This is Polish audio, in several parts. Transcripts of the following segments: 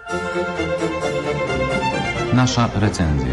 Nasza recenzja.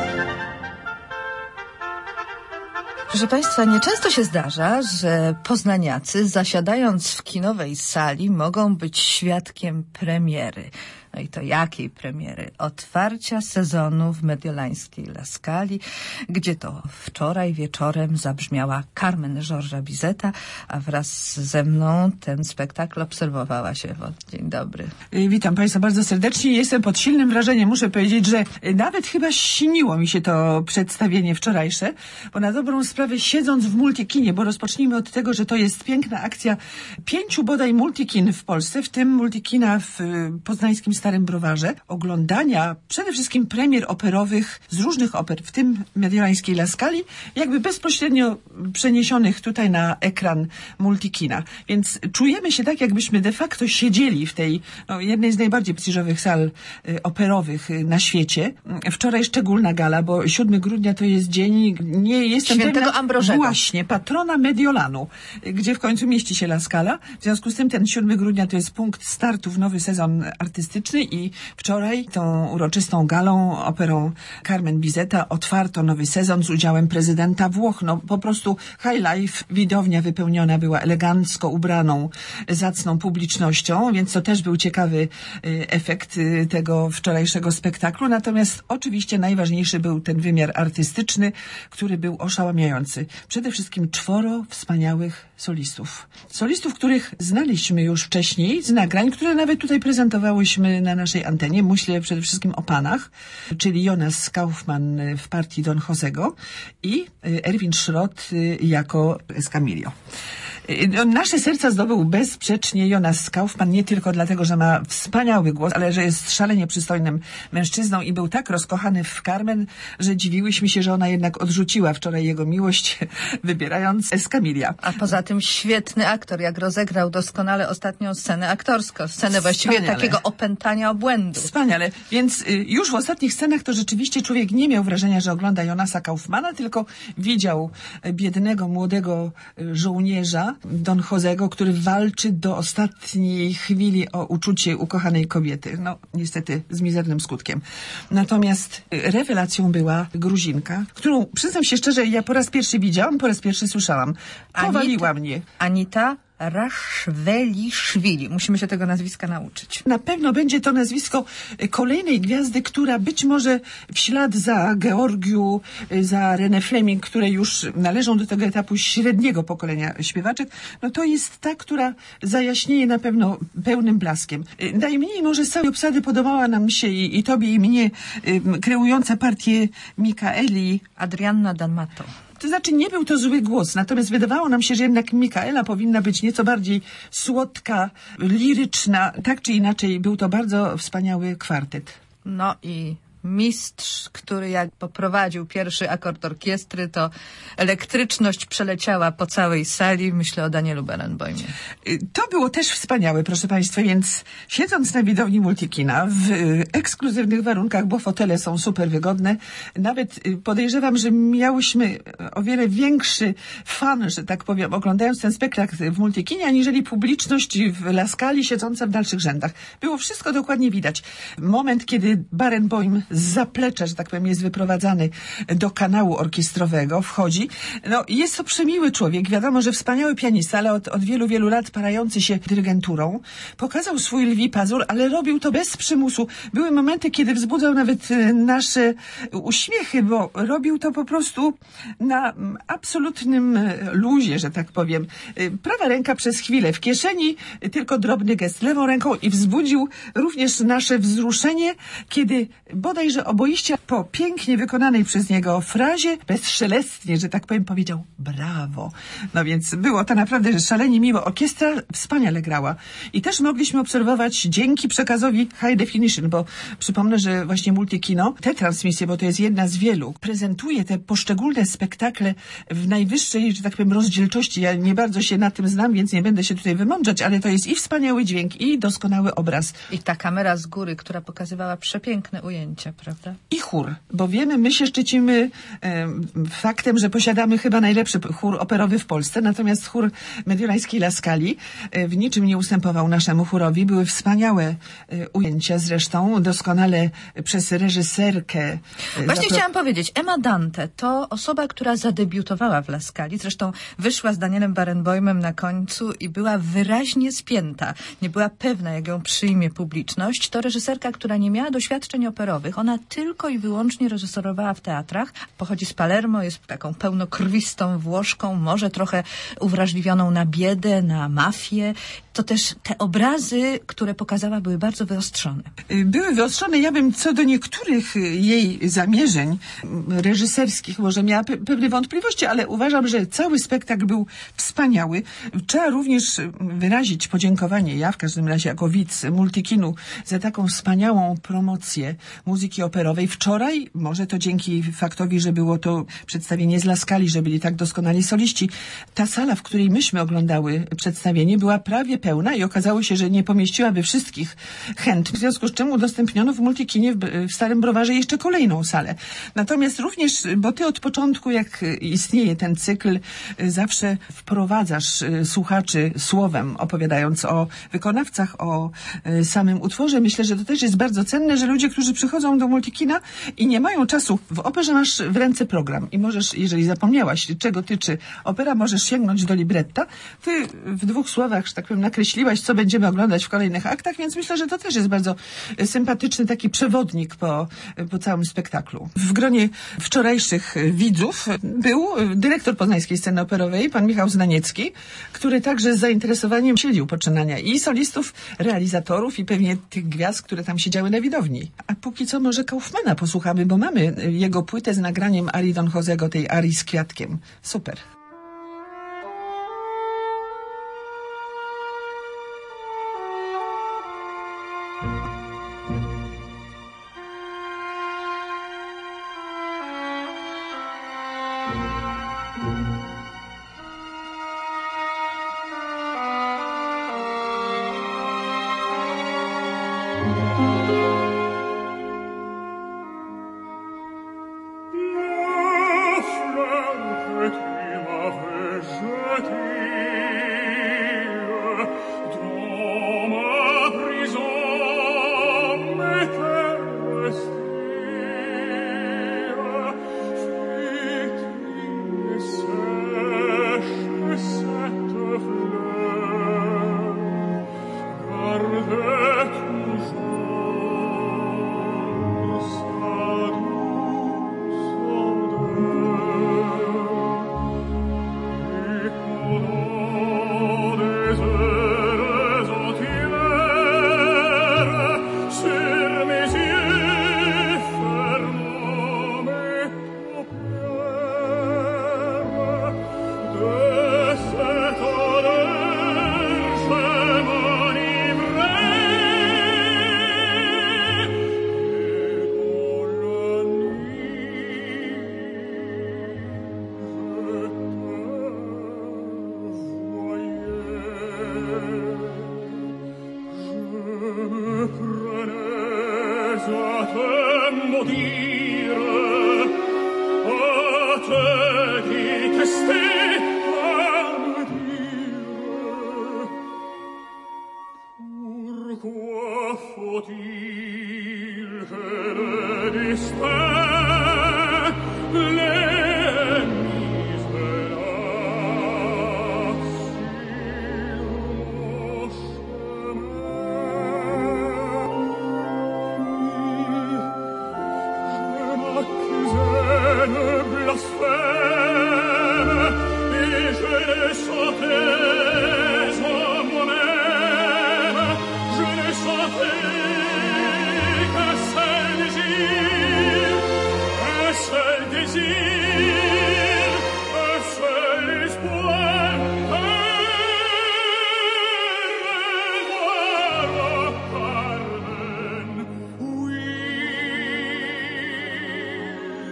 Proszę Państwa, nieczęsto się zdarza, że poznaniacy, zasiadając w kinowej sali, mogą być świadkiem premiery. No i to jakiej premiery? Otwarcia sezonu w mediolańskiej La Scali, gdzie to wczoraj wieczorem zabrzmiała Carmen Georgesa Bizeta, a wraz ze mną ten spektakl obserwowała się. Dzień dobry. Witam Państwa bardzo serdecznie. Jestem pod silnym wrażeniem. Muszę powiedzieć, że nawet chyba śniło mi się to przedstawienie wczorajsze, bo na dobrą sprawę siedząc w multikinie, bo rozpocznijmy od tego, że to jest piękna akcja 5 bodaj multikin w Polsce, w tym multikina w poznańskim Starym Browarze, oglądania przede wszystkim premier operowych z różnych oper, w tym mediolańskiej La Scali, jakby bezpośrednio przeniesionych tutaj na ekran multikina. Więc czujemy się tak, jakbyśmy de facto siedzieli w tej jednej z najbardziej prestiżowych sal operowych na świecie. Wczoraj szczególna gala, bo 7 grudnia to jest dzień, nie jestem Świętego Ambrożego. Właśnie, patrona Mediolanu, gdzie w końcu mieści się La Scala. W związku z tym ten 7 grudnia to jest punkt startu w nowy sezon artystyczny i wczoraj tą uroczystą galą, operą Carmen Bizeta otwarto nowy sezon z udziałem prezydenta Włoch. No po prostu high life, widownia wypełniona była elegancko ubraną, zacną publicznością, więc to też był ciekawy efekt tego wczorajszego spektaklu. Natomiast oczywiście najważniejszy był ten wymiar artystyczny, który był oszałamiający. Przede wszystkim 4 wspaniałych solistów. Solistów, których znaliśmy już wcześniej z nagrań, które nawet tutaj prezentowałyśmy na naszej antenie. Myślę przede wszystkim o panach, czyli Jonas Kaufmann w partii Don Josego i Erwin Schrott jako Escamillo. Nasze serca zdobył bezsprzecznie Jonas Kaufmann, nie tylko dlatego, że ma wspaniały głos, ale że jest szalenie przystojnym mężczyzną i był tak rozkochany w Carmen, że dziwiłyśmy się, że ona jednak odrzuciła wczoraj jego miłość, wybierając Escamilla. A poza tym świetny aktor, jak rozegrał doskonale ostatnią scenę aktorską, scenę właściwie takiego opętania obłędu. Wspaniale. Więc już w ostatnich scenach to rzeczywiście człowiek nie miał wrażenia, że ogląda Jonasa Kaufmana, tylko widział biednego, młodego żołnierza Don Josego, który walczy do ostatniej chwili o uczucie ukochanej kobiety. No, niestety z mizernym skutkiem. Natomiast rewelacją była Gruzinka, którą, przyznam się szczerze, ja po raz pierwszy widziałam, po raz pierwszy słyszałam. Powaliła mnie. Anita Rashveli. Musimy się tego nazwiska nauczyć. Na pewno będzie to nazwisko kolejnej gwiazdy, która być może w ślad za Georgiu, za René Fleming, które już należą do tego etapu średniego pokolenia śpiewaczek, no to jest ta, która zajaśnieje na pewno pełnym blaskiem. Najmniej może z całej obsady podobała nam się i tobie i mnie kreująca partię Mikaeli Adrianna D'Amato. To znaczy nie był to zły głos, natomiast wydawało nam się, że jednak Mikaela powinna być nieco bardziej słodka, liryczna. Tak czy inaczej był to bardzo wspaniały kwartet. No i mistrz, który jak poprowadził pierwszy akord orkiestry, to elektryczność przeleciała po całej sali. Myślę o Danielu Barenboimie. To było też wspaniałe, proszę Państwa, więc siedząc na widowni multikina w ekskluzywnych warunkach, bo fotele są super wygodne, nawet podejrzewam, że miałyśmy o wiele większy fan, że tak powiem, oglądając ten spektakl w multikinie, aniżeli publiczność w La Scali siedząca w dalszych rzędach. Było wszystko dokładnie widać. Moment, kiedy Barenboim z zaplecza, że tak powiem, jest wyprowadzany do kanału orkiestrowego, wchodzi. No, jest to przemiły człowiek. Wiadomo, że wspaniały pianista, ale od wielu, wielu lat parający się dyrygenturą. Pokazał swój lwi pazur, ale robił to bez przymusu. Były momenty, kiedy wzbudzał nawet nasze uśmiechy, bo robił to po prostu na absolutnym luzie, że tak powiem. Prawa ręka przez chwilę w kieszeni, tylko drobny gest lewą ręką i wzbudził również nasze wzruszenie, kiedy bodaj, że oboiście po pięknie wykonanej przez niego frazie, bezszelestnie, że tak powiem, powiedział brawo. No więc było to naprawdę szalenie miło. Orkiestra wspaniale grała. I też mogliśmy obserwować dzięki przekazowi High Definition, bo przypomnę, że właśnie Multikino, te transmisje, bo to jest jedna z wielu, prezentuje te poszczególne spektakle w najwyższej, że tak powiem, rozdzielczości. Ja nie bardzo się na tym znam, więc nie będę się tutaj wymądrzać, ale to jest i wspaniały dźwięk, i doskonały obraz. I ta kamera z góry, która pokazywała przepiękne ujęcia. orkiestrę, prawda? I chór, bo wiemy, my się szczycimy faktem, że posiadamy chyba najlepszy chór operowy w Polsce, natomiast chór Mediolańskiej La Scali w niczym nie ustępował naszemu chórowi. Były wspaniałe ujęcia zresztą, doskonale przez reżyserkę. Właśnie chciałam powiedzieć, Emma Dante to osoba, która zadebiutowała w La Scali, zresztą wyszła z Danielem Barenboimem na końcu i była wyraźnie spięta. Nie była pewna, jak ją przyjmie publiczność. To reżyserka, która nie miała doświadczeń operowych. Ona tylko i wyłącznie reżyserowała w teatrach. Pochodzi z Palermo, jest taką pełnokrwistą Włoszką, może trochę uwrażliwioną na biedę, na mafię. To też te obrazy, które pokazała, były bardzo wyostrzone. Były wyostrzone. Ja bym co do niektórych jej zamierzeń reżyserskich może miała pewne wątpliwości, ale uważam, że cały spektakl był wspaniały. Trzeba również wyrazić podziękowanie, ja w każdym razie jako widz Multikinu, za taką wspaniałą promocję muzyki operowej. Wczoraj, może to dzięki faktowi, że było to przedstawienie z La Scali, że byli tak doskonali soliści, ta sala, w której myśmy oglądały przedstawienie, była prawie pełna i okazało się, że nie pomieściłaby wszystkich chętnych, w związku z czym udostępniono w Multikinie w Starym Browarze jeszcze kolejną salę. Natomiast również, bo ty od początku, jak istnieje ten cykl, zawsze wprowadzasz słuchaczy słowem, opowiadając o wykonawcach, o samym utworze. Myślę, że to też jest bardzo cenne, że ludzie, którzy przychodzą do Multikina i nie mają czasu, w operze masz w ręce program i możesz, jeżeli zapomniałaś, czego tyczy opera, możesz sięgnąć do libretta. Ty w dwóch słowach, że tak powiem, nakreśliłaś, co będziemy oglądać w kolejnych aktach, więc myślę, że to też jest bardzo sympatyczny taki przewodnik po całym spektaklu. W gronie wczorajszych widzów był dyrektor Poznańskiej Sceny Operowej, pan Michał Znaniecki, który także z zainteresowaniem śledził poczynania i solistów, realizatorów i pewnie tych gwiazd, które tam siedziały na widowni. A póki co może Kaufmana posłuchamy, bo mamy jego płytę z nagraniem arii Don Josego, tej arii z kwiatkiem. Super.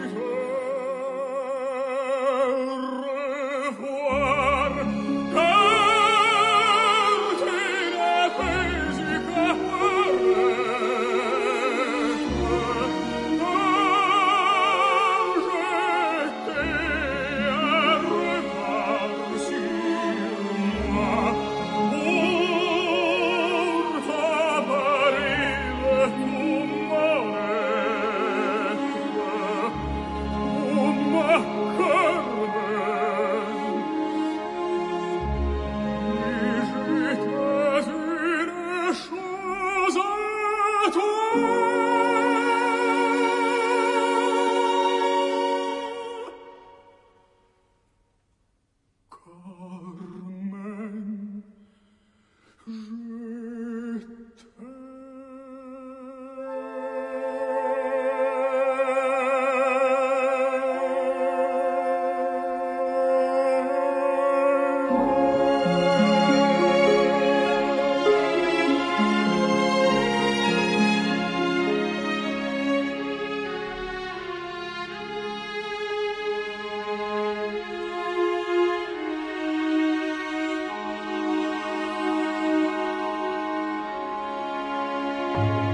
Go! Carmen, je t'aime.